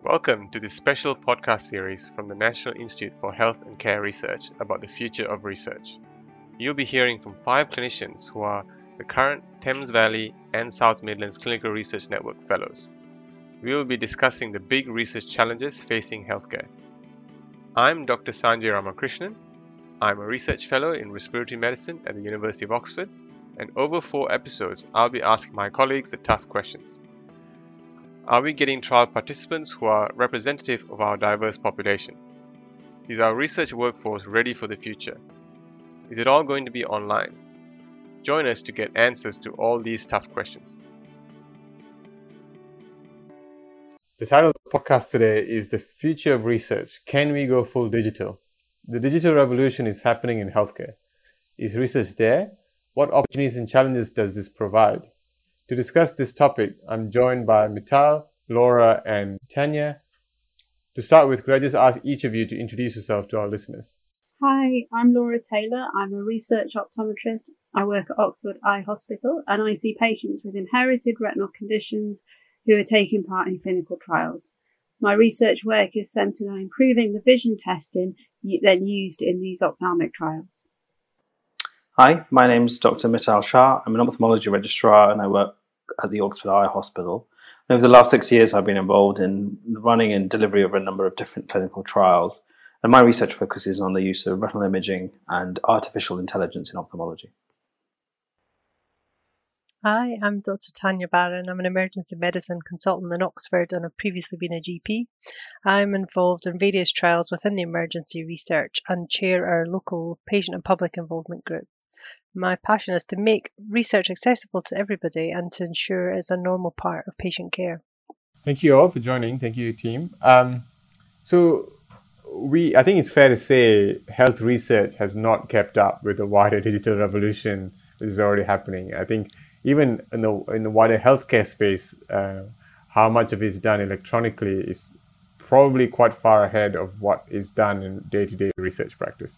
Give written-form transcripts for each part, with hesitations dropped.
Welcome to this special podcast series from the National Institute for Health and Care Research about the future of research. You'll be hearing from 5 clinicians who are the current Thames Valley and South Midlands Clinical Research Network Fellows. We will be discussing the big research challenges facing healthcare. I'm Dr. Sanjay Ramakrishnan. I'm a research fellow in respiratory medicine at the University of Oxford, and over 4 episodes, I'll be asking my colleagues the tough questions. Are we getting trial participants who are representative of our diverse population? Is our research workforce ready for the future? Is it all going to be online? Join us to get answers to all these tough questions. The title of the podcast today is The Future of Research. Can we go full digital? The digital revolution is happening in healthcare. Is research there? What opportunities and challenges does this provide? To discuss this topic, I'm joined by Mittal, Laura, and Tanya. To start with, could I just ask each of you to introduce yourself to our listeners? Hi, I'm Laura Taylor. I'm a research optometrist. I work at Oxford Eye Hospital and I see patients with inherited retinal conditions who are taking part in clinical trials. My research work is centred on improving the vision testing then used in these ophthalmic trials. Hi, my name is Dr. Mittal Shah. I'm an ophthalmology registrar and I work at the Oxford Eye Hospital. And over the last 6 years, I've been involved in running and delivery of a number of different clinical trials. And my research focuses on the use of retinal imaging and artificial intelligence in ophthalmology. Hi, I'm Dr. Tanya Barron. I'm an emergency medicine consultant in Oxford and I've previously been a GP. I'm involved in various trials within the emergency research and chair our local patient and public involvement group. My passion is to make research accessible to everybody and to ensure it's a normal part of patient care. Thank you all for joining. Thank you, team. I think it's fair to say health research has not kept up with the wider digital revolution that is already happening. I think even in the wider healthcare space, how much of it is done electronically is probably quite far ahead of what is done in day-to-day research practice.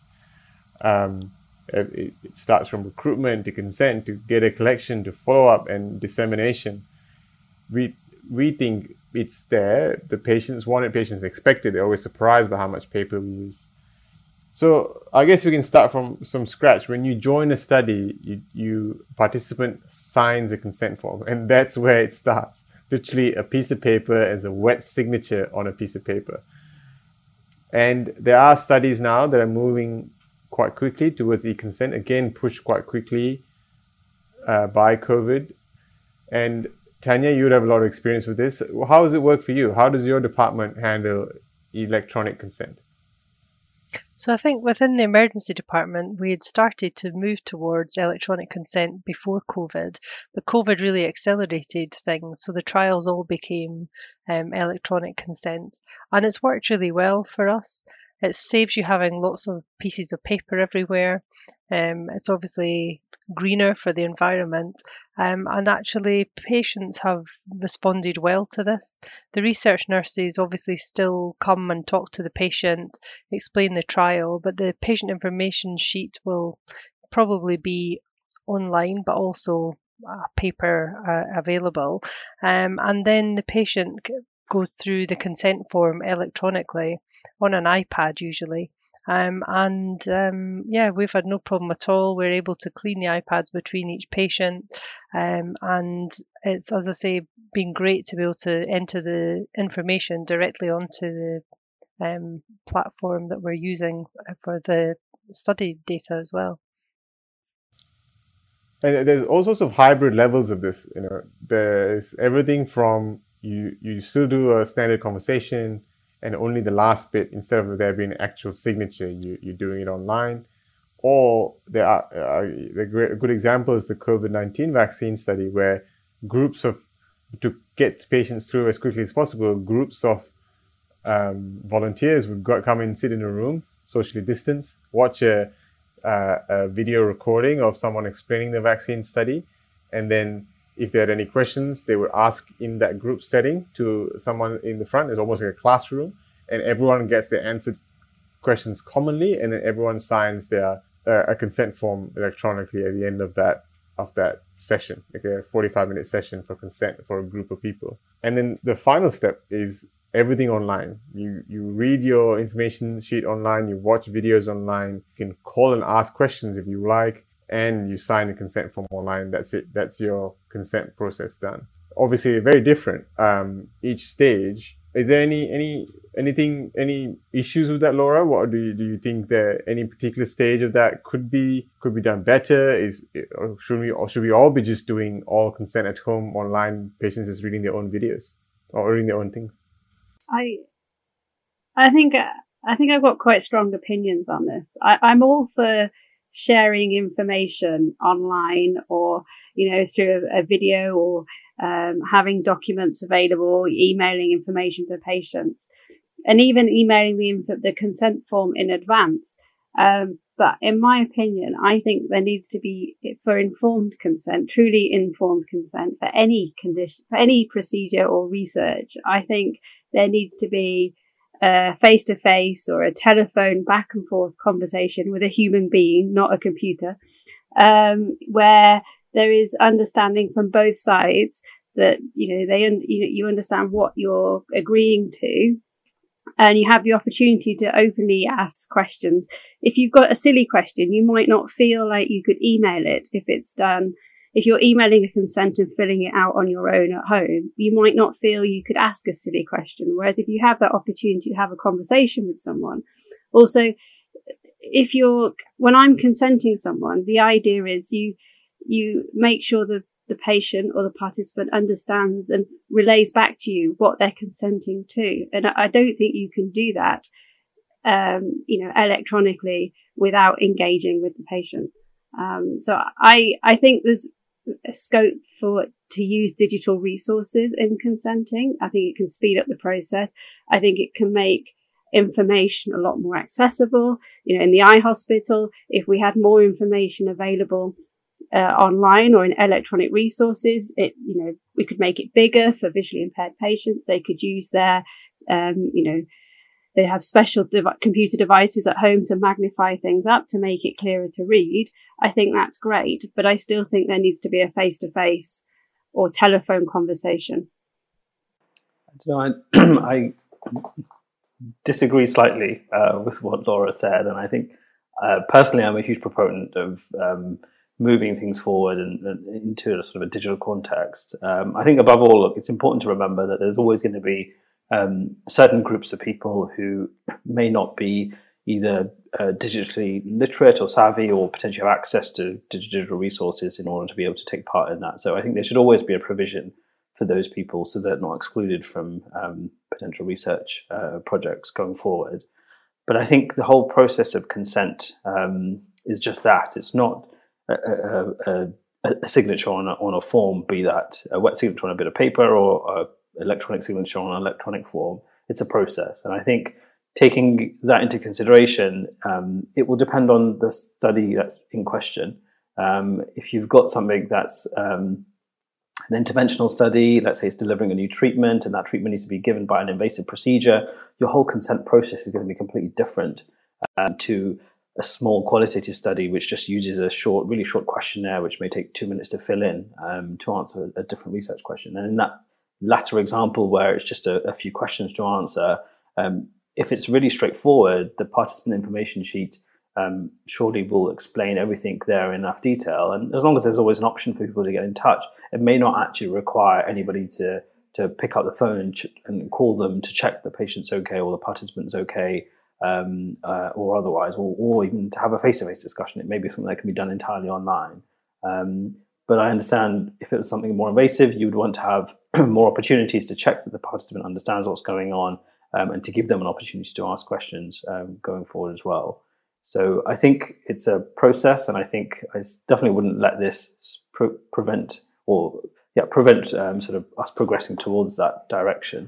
It starts from recruitment to consent to data collection to follow-up and dissemination. We think it's there. The patients want it, patients expect it. They're always surprised by how much paper we use. So I guess we can start from some scratch. When you join a study, you participant signs a consent form, and that's where it starts. Literally a piece of paper as a wet signature on a piece of paper. And there are studies now that are moving quite quickly towards e-consent, again pushed quite quickly by COVID. And Tanya, you would have a lot of experience with this. How does it work for you? How does your department handle electronic consent? So I think within the emergency department, we had started to move towards electronic consent before COVID, but COVID really accelerated things. So the trials all became electronic consent, and it's worked really well for us. It saves you having lots of pieces of paper everywhere. It's obviously greener for the environment, and actually patients have responded well to this. The research nurses obviously still come and talk to the patient, explain the trial, but the patient information sheet will probably be online but also paper available, and then the patient goes through the consent form electronically on an iPad usually. We've had no problem at all. We're able to clean the iPads between each patient, and it's, as I say, been great to be able to enter the information directly onto the platform that we're using for the study data as well. And there's all sorts of hybrid levels of this. There's everything from you still do a standard conversation, and only the last bit, instead of there being an actual signature, you're doing it online. Or there are a good example is the COVID-19 vaccine study, where to get patients through as quickly as possible, groups of volunteers would come and sit in a room, socially distanced, watch a video recording of someone explaining the vaccine study, and then if they had any questions, they would ask in that group setting to someone in the front. It's almost like a classroom, and everyone gets their answered questions commonly, and then everyone signs their a consent form electronically at the end of that session, like a 45-minute session for consent for a group of people. And then the final step is everything online. You read your information sheet online, you watch videos online, you can call and ask questions if you like, and you sign a consent form online. That's it. That's your consent process done. Obviously, very different each stage. Is there any issues with that, Laura? What do you think that any particular stage of that could be done better? Or should we all be just doing all consent at home online? Patients just reading their own videos or reading their own things. I think I've got quite strong opinions on this. I'm all for sharing information online, or through a video, or having documents available, emailing information to patients, and even emailing the consent form in advance. But in my opinion, I think there needs to be, for informed consent, truly informed consent for any condition, for any procedure or research, I think there needs to be a face-to-face or a telephone back and forth conversation with a human being, not a computer, where there is understanding from both sides that, you understand what you're agreeing to, and you have the opportunity to openly ask questions. If you've got a silly question, you might not feel like you could email it if it's done. If you're emailing a consent and filling it out on your own at home, you might not feel you could ask a silly question. Whereas if you have that opportunity to have a conversation with someone, also, when I'm consenting someone, the idea is you make sure the patient or the participant understands and relays back to you what they're consenting to. And I don't think you can do that, electronically without engaging with the patient. So I think there's a scope to use digital resources in consenting. I think it can speed up the process. I think it can make information a lot more accessible. In the eye hospital, if we had more information available online or in electronic resources, we could make it bigger for visually impaired patients. They could use their, they have special computer devices at home to magnify things up to make it clearer to read. I think that's great, but I still think there needs to be a face-to-face or telephone conversation. I disagree slightly with what Laura said, and I think personally I'm a huge proponent of moving things forward and into a sort of a digital context. I think above all, it's important to remember that there's always going to be certain groups of people who may not be either digitally literate or savvy, or potentially have access to digital resources in order to be able to take part in that. So I think there should always be a provision for those people so they're not excluded from potential research projects going forward. But I think the whole process of consent is just that. It's not a signature on a form, be that a wet signature on a bit of paper or an electronic signature on an electronic form. It's a process. And I think taking that into consideration, it will depend on the study that's in question. If you've got something that's an interventional study, let's say it's delivering a new treatment, and that treatment needs to be given by an invasive procedure, your whole consent process is going to be completely different to a small qualitative study which just uses a really short questionnaire which may take 2 minutes to fill in to answer a different research question. And in that latter example, where it's just a few questions to answer, if it's really straightforward, the participant information sheet surely will explain everything there in enough detail. And as long as there's always an option for people to get in touch, it may not actually require anybody to pick up the phone and call them to check the patient's okay or the participant's okay, or otherwise, or even to have a face-to-face discussion. It may be something that can be done entirely online. But I understand if it was something more invasive, you would want to have more opportunities to check that the participant understands what's going on, and to give them an opportunity to ask questions going forward as well. So I think it's a process, and I think I definitely wouldn't let this prevent sort of us progressing towards that direction.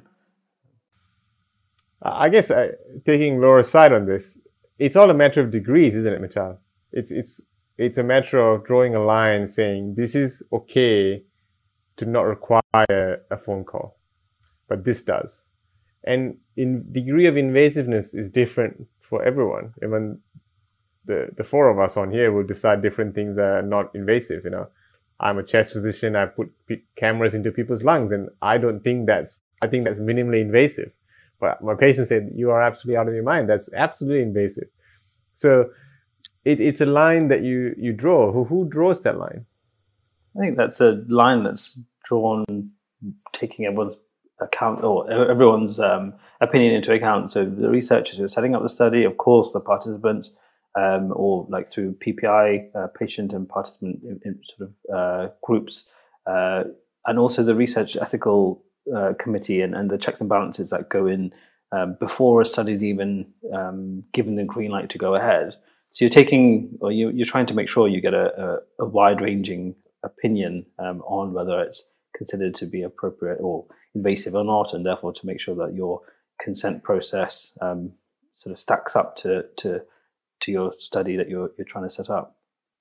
I guess taking Laura's side on this, it's all a matter of degrees, isn't it, Michal? It's a matter of drawing a line saying this is okay to not require a phone call, but this does. And in degree of invasiveness is different for everyone. Even the four of us on here will decide different things are not invasive. I'm a chest physician. I put cameras into people's lungs, and I think that's minimally invasive. But my patient said, you are absolutely out of your mind. That's absolutely invasive. So it's a line that you draw. Who draws that line? I think that's a line that's drawn taking everyone's account or everyone's opinion into account. So the researchers who are setting up the study, of course, the participants, or like through PPI, patient and participant in sort of groups, and also the research ethical committee and the checks and balances that go in before a study is even given the green light to go ahead. So you're taking, or you're trying to make sure you get a wide-ranging opinion on whether it's considered to be appropriate or invasive or not, and therefore to make sure that your consent process sort of stacks up to your study that you're trying to set up.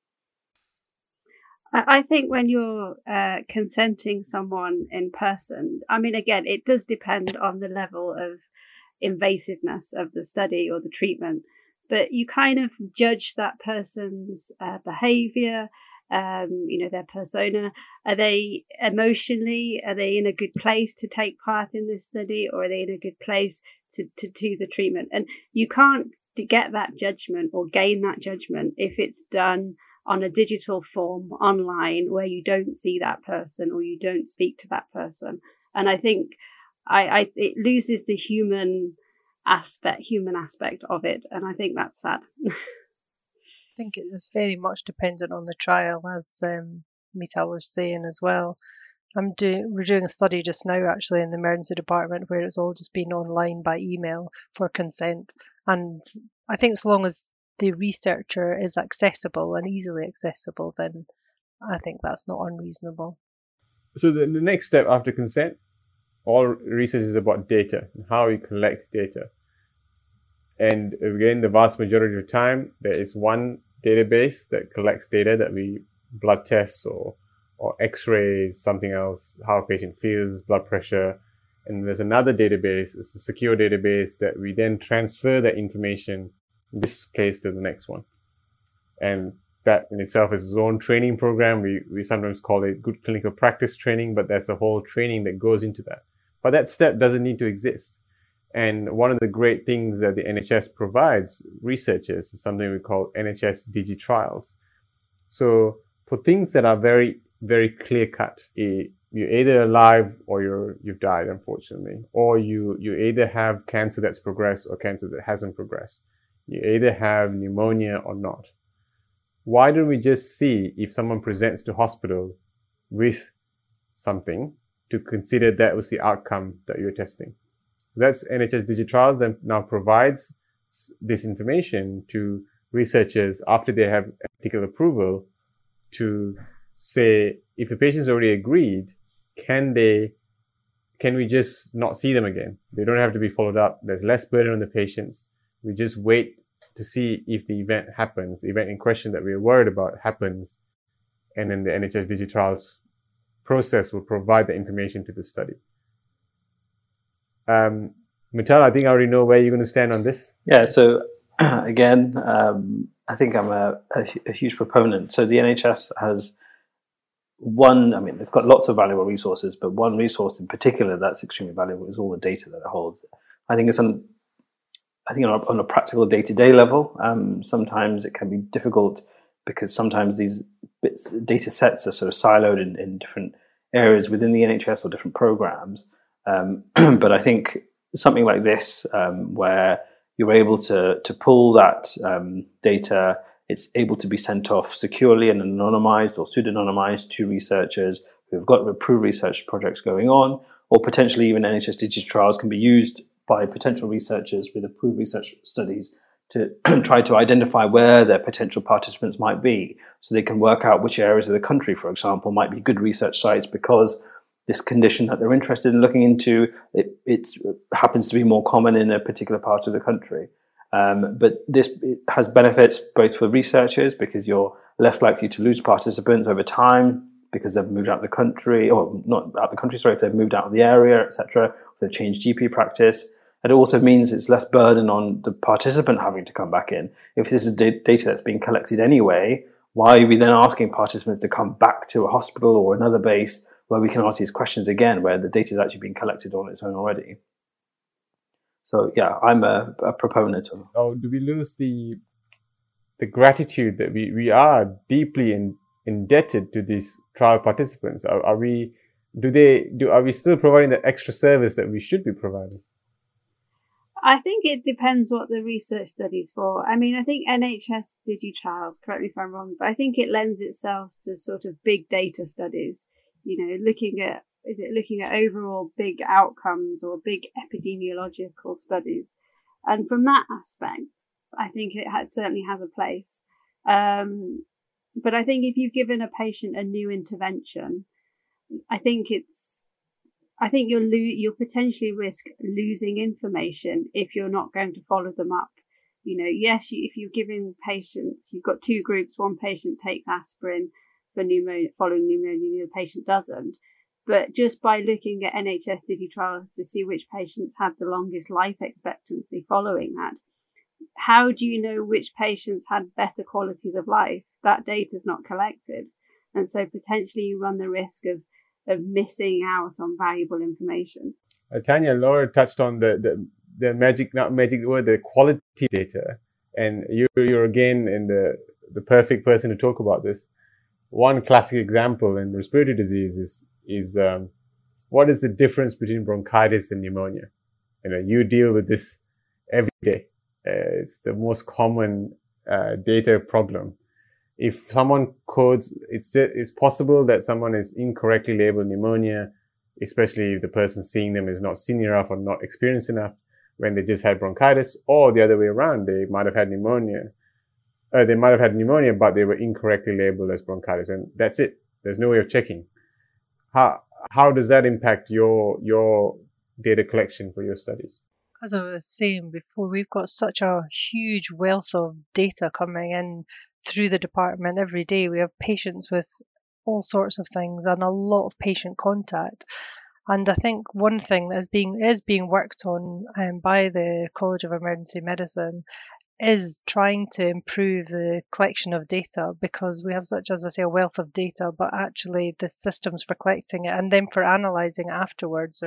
I think when you're consenting someone in person, I mean, again, it does depend on the level of invasiveness of the study or the treatment, but you kind of judge that person's behavior, their persona. Are they emotionally, are they in a good place to take part in this study, or are they in a good place to do the treatment? And you can't get that judgment or gain that judgment if it's done on a digital form online where you don't see that person or you don't speak to that person. And I think it loses the human aspect of it, and I think that's sad. I think it was very much dependent on the trial, as Mital was saying as well. We're doing a study just now actually in the emergency department where it's all just been online by email for consent, and I think so long as the researcher is accessible and easily accessible, then I think that's not unreasonable. So the next step after consent, all research is about data, how we collect data. And again, the vast majority of the time, there is one database that collects data that we blood tests or x-rays, something else, how a patient feels, blood pressure. And there's another database, it's a secure database that we then transfer that information, in this case, to the next one. And that in itself is its own training program. We sometimes call it good clinical practice training, but there's a whole training that goes into that. But that step doesn't need to exist. And one of the great things that the NHS provides researchers is something we call NHS DigiTrials. So for things that are very, very clear cut, you're either alive or you've died, unfortunately, or you either have cancer that's progressed or cancer that hasn't progressed. You either have pneumonia or not. Why don't we just see if someone presents to hospital with something to consider that was the outcome that you're testing? That's NHS DigiTrials that now provides this information to researchers after they have ethical approval to say, if a patient's already agreed, can we just not see them again? They don't have to be followed up. There's less burden on the patients. We just wait to see if the event happens, the event in question that we're worried about happens, and then the NHS DigiTrials process will provide the information to the study. Mital, I think I already know where you're going to stand on this. Yeah, so again, I think I'm a huge proponent. So the NHS has it's got lots of valuable resources, but one resource in particular that's extremely valuable is all the data that it holds. I think on a practical day-to-day level, sometimes it can be difficult because sometimes these data sets are sort of siloed in different areas within the NHS or different programs. But I think something like this, where you're able to pull that data, it's able to be sent off securely and anonymized or pseudonymized to researchers who have got approved research projects going on, or potentially even NHS DigiTrials can be used by potential researchers with approved research studies to try to identify where their potential participants might be, so they can work out which areas of the country, for example, might be good research sites because this condition that they're interested in looking into, it happens to be more common in a particular part of the country. But it has benefits both for researchers because you're less likely to lose participants over time because they've moved out of the country, or not out of the country, sorry, if they've moved out of the area, etc. They've changed GP practice. And it also means it's less burden on the participant having to come back in. If this is data that's being collected anyway, why are we then asking participants to come back to a hospital or another base where we can ask these questions again, where the data is actually being collected on its own already? So yeah, I'm a proponent of. Oh, do we lose the gratitude that we are deeply indebted to these trial participants? Are we still providing the extra service that we should be providing? I think it depends what the research study's for. I mean, I think NHS DigiTrials, correct me if I'm wrong, but I think it lends itself to sort of big data studies, looking at overall big outcomes or big epidemiological studies. And from that aspect, I think it certainly has a place. But I think if you've given a patient a new intervention, I think you'll potentially risk losing information if you're not going to follow them up. Yes, if you're giving patients, you've got two groups. One patient takes aspirin for pneumonia, following pneumonia, the patient doesn't. But just by looking at NHS DigiTrials to see which patients had the longest life expectancy following that, how do you know which patients had better qualities of life? That data is not collected. And so potentially you run the risk of missing out on valuable information. Tanya, Laura touched on the the quality data, and you're again in the perfect person to talk about this. One classic example in respiratory disease is what is the difference between bronchitis and pneumonia? You deal with this every day. It's the most common data problem. If someone codes, it's possible that someone is incorrectly labeled pneumonia, especially if the person seeing them is not senior enough or not experienced enough, when they just had bronchitis, or the other way around, they might have had pneumonia. They might have had pneumonia, but they were incorrectly labeled as bronchitis, and that's it. There's no way of checking. How does that impact your data collection for your studies? As I was saying before, we've got such a huge wealth of data coming in through the department every day. We have patients with all sorts of things and a lot of patient contact. And I think one thing that is being worked on by the College of Emergency Medicine is trying to improve the collection of data, because we have such, as I say, a wealth of data, but actually the systems for collecting it and then for analysing afterwards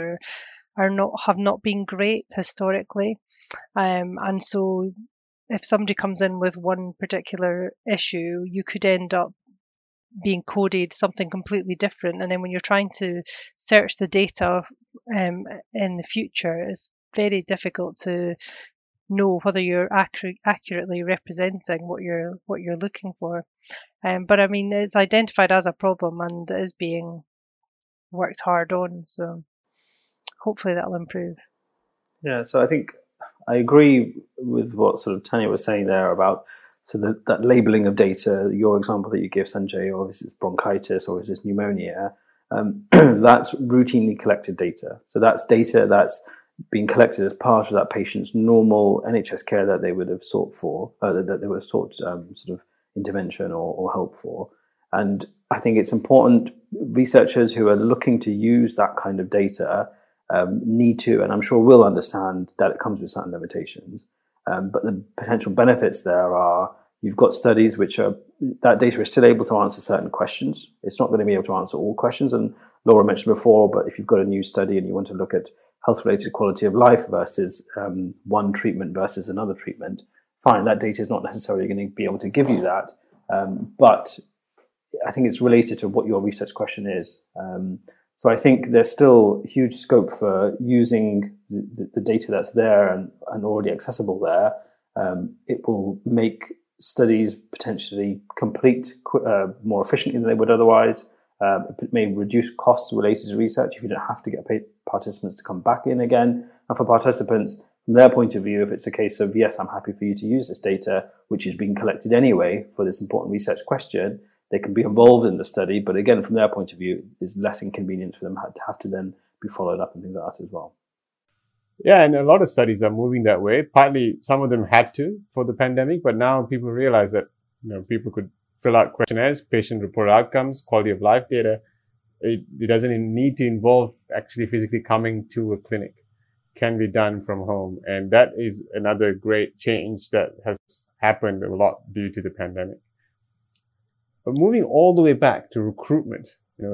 have not been great historically. And so if somebody comes in with one particular issue, you could end up being coded something completely different. And then when you're trying to search the data in the future, it's very difficult to know whether you're accurately representing what you're looking for. But I mean, it's identified as a problem and it is being worked hard on. So hopefully that'll improve. Yeah, so I think I agree with what sort of Tanya was saying there about that labeling of data. Your example that you give, Sanjay, or is this bronchitis or is this pneumonia? That's routinely collected data. So that's data that's being collected as part of that patient's normal NHS care that they would have sought for, that they would have sought sort of intervention or help for. And I think it's important, researchers who are looking to use that kind of data need to, and I'm sure will understand that it comes with certain limitations. But the potential benefits there are, you've got studies that data is still able to answer certain questions. It's not going to be able to answer all questions. And Laura mentioned before, but if you've got a new study and you want to look at health-related quality of life versus one treatment versus another treatment, fine, that data is not necessarily going to be able to give you that. But I think it's related to what your research question is. So I think there's still huge scope for using the data that's there and already accessible there. It will make studies potentially complete more efficiently than they would otherwise. It may reduce costs related to research if you don't have to get participants to come back in again. And for participants, from their point of view, if it's a case of, yes, I'm happy for you to use this data, which is being collected anyway for this important research question, they can be involved in the study. But again, from their point of view, there's less inconvenience for them to have to then be followed up and things like that as well. Yeah, and a lot of studies are moving that way. Partly, some of them had to for the pandemic, but now people realize that people could fill out questionnaires, patient-reported outcomes, quality of life data. It doesn't need to involve actually physically coming to a clinic. It can be done from home, and that is another great change that has happened a lot due to the pandemic. But moving all the way back to recruitment,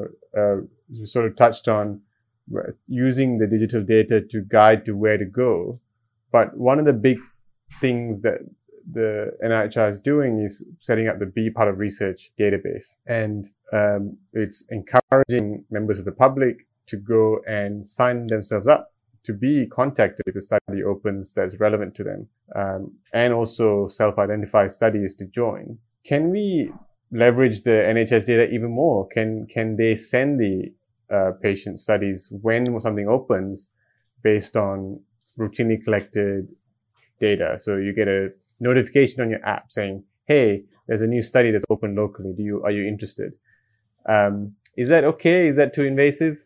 you sort of touched on using the digital data to guide to where to go. But one of the big things that the NIHR is doing is setting up the Be Part of Research database. And it's encouraging members of the public to go and sign themselves up to be contacted if the study opens that's relevant to them, and also self-identify studies to join. Can we leverage the NHS data even more? Can they send the patient studies when something opens based on routinely collected data? So you get a notification on your app saying, hey, there's a new study that's open locally. Are you interested? Is that okay? Is that too invasive?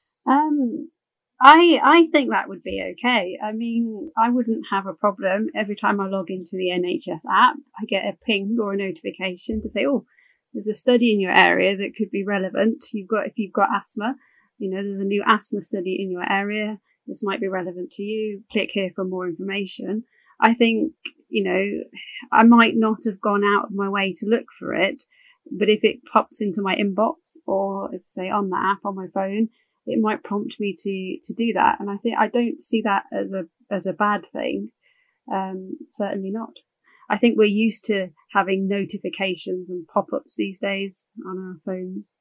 I think that would be okay. I mean, I wouldn't have a problem every time I log into the NHS app, I get a ping or a notification to say, oh, there's a study in your area that could be relevant. If you've got asthma, there's a new asthma study in your area. This might be relevant to you. Click here for more information. I think, I might not have gone out of my way to look for it, but if it pops into my inbox or, as I say, on the app on my phone, it might prompt me to do that. And I don't see that as a bad thing. Certainly not. I think we're used to having notifications and pop-ups these days on our phones.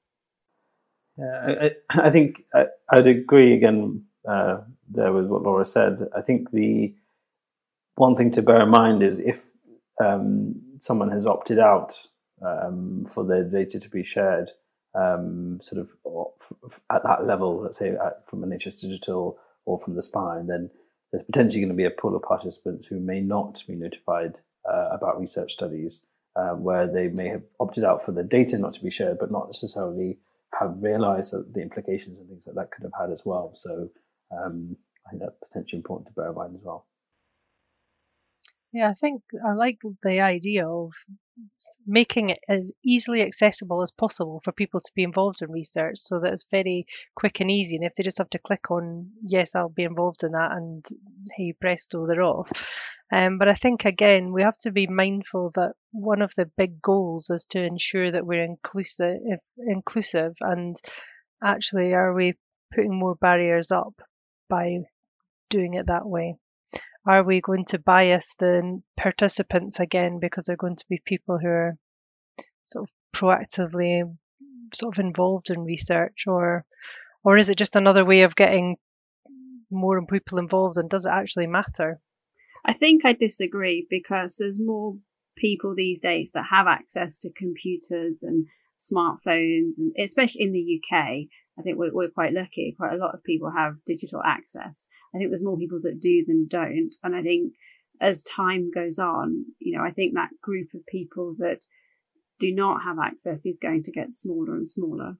Yeah, I think I'd agree again there with what Laura said. I think the one thing to bear in mind is if someone has opted out for their data to be shared, sort of at that level, let's say from NHS Digital or from the Spine, then there's potentially going to be a pool of participants who may not be notified about research studies, where they may have opted out for the data not to be shared, but not necessarily have realised that the implications and things like that could have had as well. So I think that's potentially important to bear in mind as well. Yeah, I think I like the idea of making it as easily accessible as possible for people to be involved in research so that it's very quick and easy. And if they just have to click on, yes, I'll be involved in that, and hey, presto, they're off. But I think, again, we have to be mindful that one of the big goals is to ensure that we're inclusive, and actually, are we putting more barriers up by doing it that way? Are we going to bias the participants again because they're going to be people who are sort of proactively sort of involved in research, or is it just another way of getting more people involved, and does it actually matter? I think I disagree, because there's more people these days that have access to computers and smartphones, and especially in the UK. I think we're quite lucky. Quite a lot of people have digital access. I think there's more people that do than don't. And I think as time goes on, I think that group of people that do not have access is going to get smaller and smaller.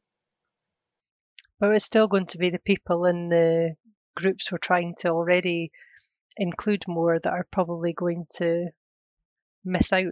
But it's still going to be the people in the groups we're trying to already include more that are probably going to miss out.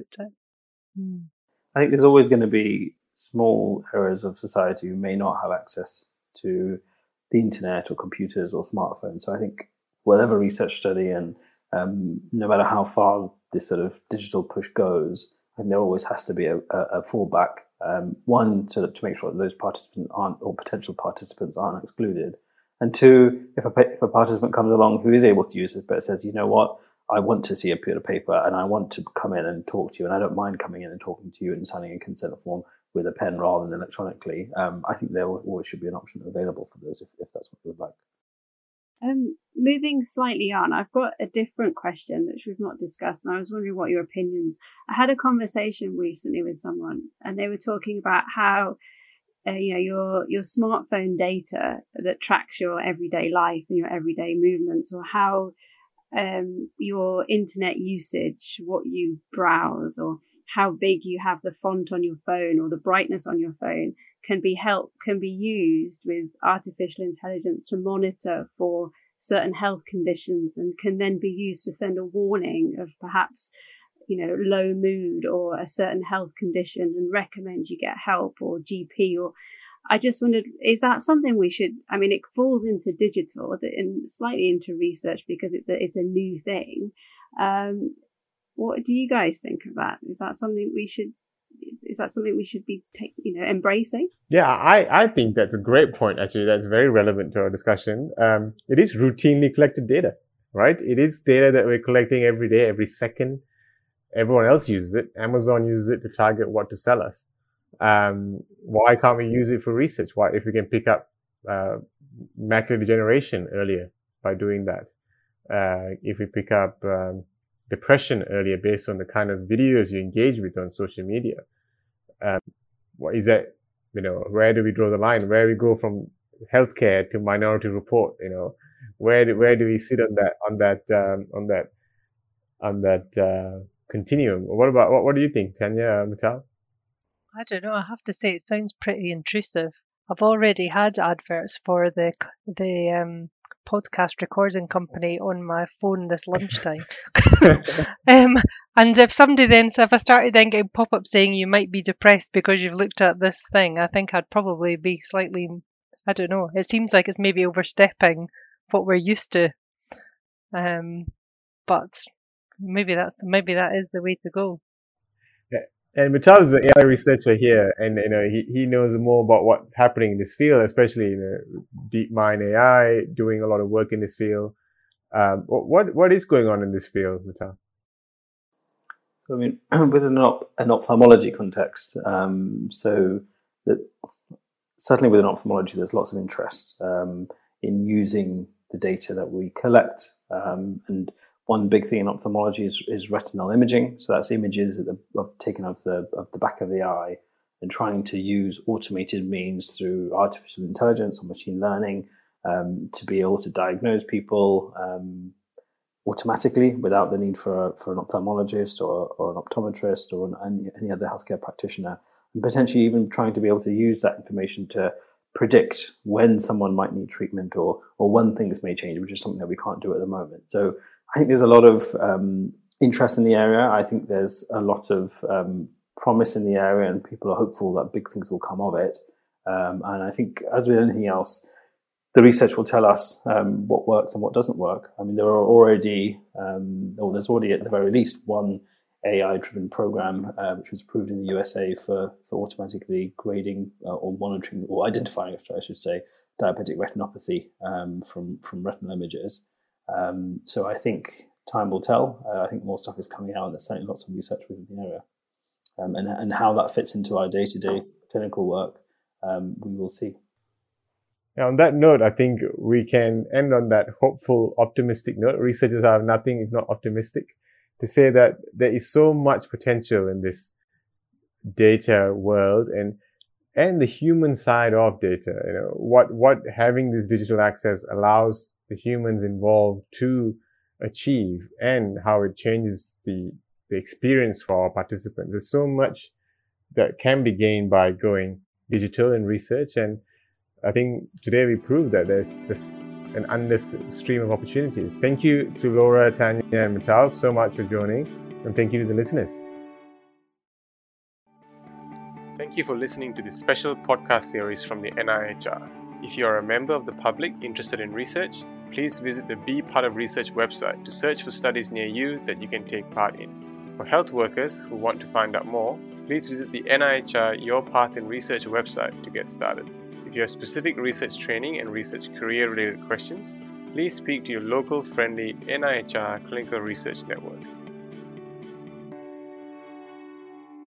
I think there's always going to be small areas of society who may not have access to the internet or computers or smartphones. So I think whatever research study, and no matter how far this sort of digital push goes, I think there always has to be a fallback. One, to make sure that those participants aren't, or potential participants aren't, excluded. And two, if a participant comes along who is able to use it, but says, you know what, I want to see a bit of paper and I want to come in and talk to you, and I don't mind coming in and talking to you and signing a consent form with a pen rather than electronically. I think there always should be an option available for those if that's what you would like. Moving slightly on, I've got a different question which we've not discussed, and I was wondering what your opinions. I had a conversation recently with someone, and they were talking about how your smartphone data that tracks your everyday life and your everyday movements, or how your internet usage, what you browse, or how big you have the font on your phone or the brightness on your phone, can be used with artificial intelligence to monitor for certain health conditions, and can then be used to send a warning of perhaps low mood or a certain health condition and recommend you get help or GP. Or I just wondered, is that something we should, it falls into digital and slightly into research because it's a new thing. What do you guys think of that? Is that something we should be embracing? Yeah, I think that's a great point, actually. That's very relevant to our discussion. It is routinely collected data, right? It is data that we're collecting every day, every second. Everyone else uses it. Amazon uses it to target what to sell us. Why can't we use it for research? Why, if we can pick up macular degeneration earlier by doing that? If we pick up depression earlier based on the kind of videos you engage with on social media, what is that? Where do we draw the line? Where we go from healthcare to Minority Report? Where do we sit on that continuum? What do you think, Tanya, Mittal? I don't know. I have to say, it sounds pretty intrusive. I've already had adverts for the podcast recording company on my phone this lunchtime. And if I started then getting pop-ups saying you might be depressed because you've looked at this thing, I think I'd probably be slightly, I don't know. It seems like it's maybe overstepping what we're used to. But maybe that is the way to go. Yeah. And Mittal is the AI researcher here, and he knows more about what's happening in this field, especially DeepMind AI, doing a lot of work in this field. What is going on in this field, Mittal? So I mean, within an ophthalmology context, certainly within ophthalmology, there's lots of interest in using the data that we collect, and one big thing in ophthalmology is retinal imaging. So that's images taken of the back of the eye, and trying to use automated means through artificial intelligence or machine learning to be able to diagnose people automatically without the need for an ophthalmologist or an optometrist or any other healthcare practitioner, and potentially even trying to be able to use that information to predict when someone might need treatment or when things may change, which is something that we can't do at the moment. So I think there's a lot of interest in the area. I think there's a lot of promise in the area, and people are hopeful that big things will come of it. And I think, as with anything else, the research will tell us what works and what doesn't work. I mean, there's already at the very least one AI-driven program which was approved in the USA for automatically grading or monitoring or identifying, I should say, diabetic retinopathy from retinal images. So I think time will tell. I think more stuff is coming out, and there's certainly lots of research within the area. And how that fits into our day-to-day clinical work, we will see. Now, on that note, I think we can end on that hopeful, optimistic note. Researchers are nothing if not optimistic, to say that there is so much potential in this data world and the human side of data. What having this digital access allows the humans involved to achieve, and how it changes the experience for our participants. There's so much that can be gained by going digital in research, and I think today we proved that there's an endless stream of opportunities. Thank you to Laura, Tanya, and Mittal so much for joining, and thank you to the listeners. Thank you for listening to this special podcast series from the NIHR. If you are a member of the public interested in research, please visit the Be Part of Research website to search for studies near you that you can take part in. For health workers who want to find out more, please visit the NIHR Your Path in Research website to get started. If you have specific research training and research career-related questions, please speak to your local friendly NIHR Clinical Research Network.